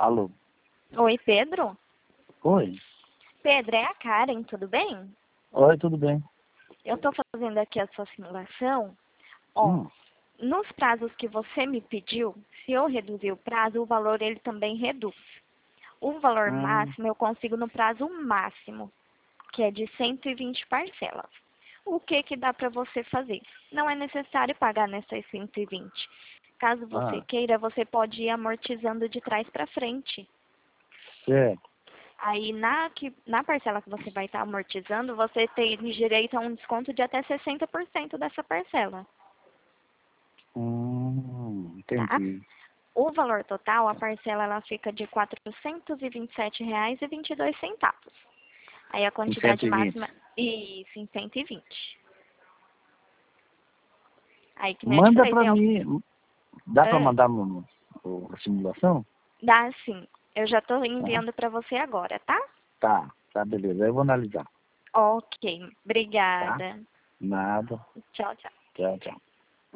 Alô? Oi, Pedro? Oi? Pedro, é a Karen, tudo bem? Oi, tudo bem? Eu tô fazendo aqui a sua simulação. Ó, Hum. nos prazos que você me pediu, se eu reduzir o prazo, o valor ele também reduz. O valor Hum. máximo eu consigo no prazo máximo, que é de 120 parcelas. O que que dá para você fazer? Não é necessário pagar nessas 120. Caso você Ah, queira, você pode ir amortizando de trás para frente. certo. Aí, na parcela que você vai estar amortizando, você tem direito a um desconto de até 60% dessa parcela, tá? Entendi. O valor total, a parcela, ela fica de R$ 427,22. Aí, a Em quantidade 120. máxima, isso, em 120. Aí, que nem eu te Manda falei, pra tem... mim. Dá pra Ah, mandar a simulação? dá sim. Eu já estou Tá, enviando para você agora, tá? tá, beleza. Eu vou analisar, Ok, tá? obrigada. Nada. Tchau, tchau. Tchau, tchau.